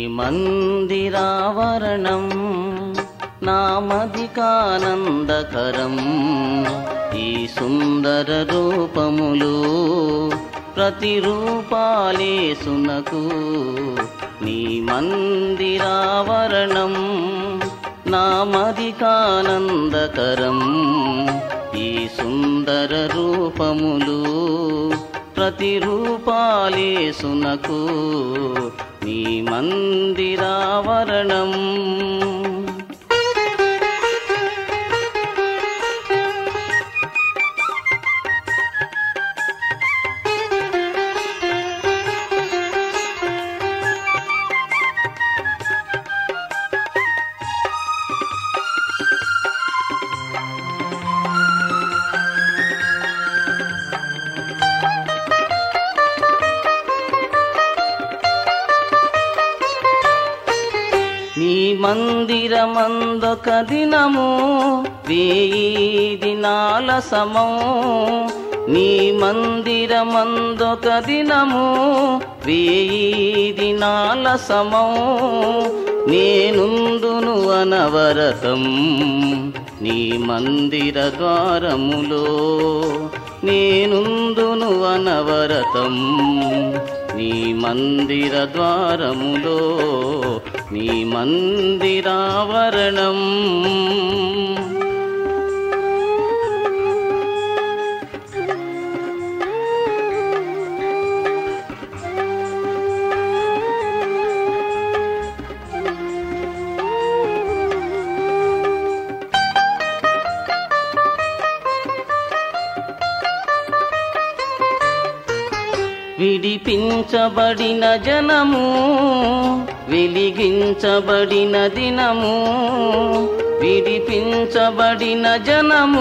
మందిరావరణం నామదికానందకరం ఈ సుందర రూపములు ప్రతిరూపాలేసునకు నీ మందిరావరణం నామదికానందకరం ఈ సుందర రూపములు ప్రతిరూపాలేసునకు నీ మందిరావరణం నీ మందిరమందొక దినము 1000 దినాల సమం నీ మందిరమందొక దినము 1000 దినాల సమం నేనుందును అనవరతం నీ మందిర ద్వారములో నేనుందును అనవరతం నీ మందిర ద్వారములో నీ మందిరావరణం విడిపించబడిన జనము వెలిగించబడిన దినము విడిపించబడిన జనము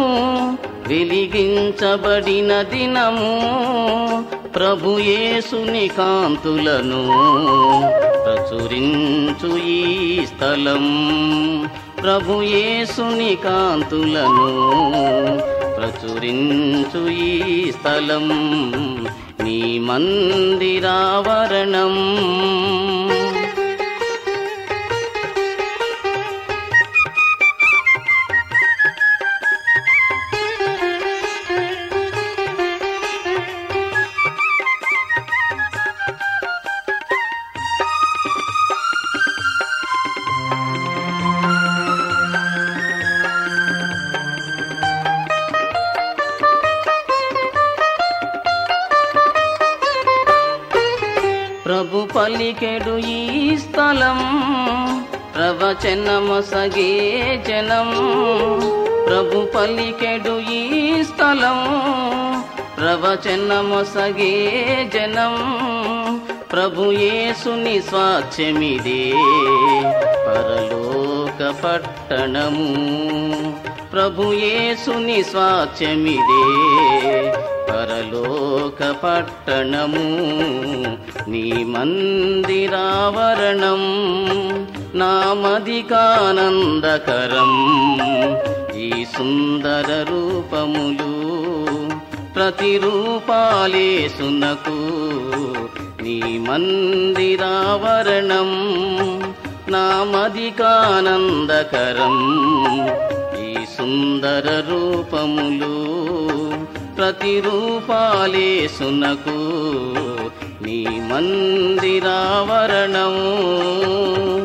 వెలిగించబడిన దినము ప్రభు యేసుని కాంతులను ప్రచురించు ఈ స్థలం ప్రభు యేసుని కాంతులను ప్రచురించు ఈ స్థలం నీ మందిరావరణం ప్రభు పలికెడు ఈ స్థలం ప్రవచనమొసగే జనం ప్రభు పలికెడు ఈ స్థలం ప్రవచనమొసగే జనం ప్రభు యేసుని స్వాస్థ్యమిదే పరలోక పట్టణము ప్రభు యేసుని స్వాస్థ్యమిదే పరలోక పట్టణము నీ మందిరావరణం నామదికానందకరం ఈ సుందర రూపములు ప్రతిరూపాలేసునకు నీ మందిరావరణం నామదికానందకరం ఈ సుందర రూపములు ప్రతిరూపాలేసునకు నీ మందిరావరణం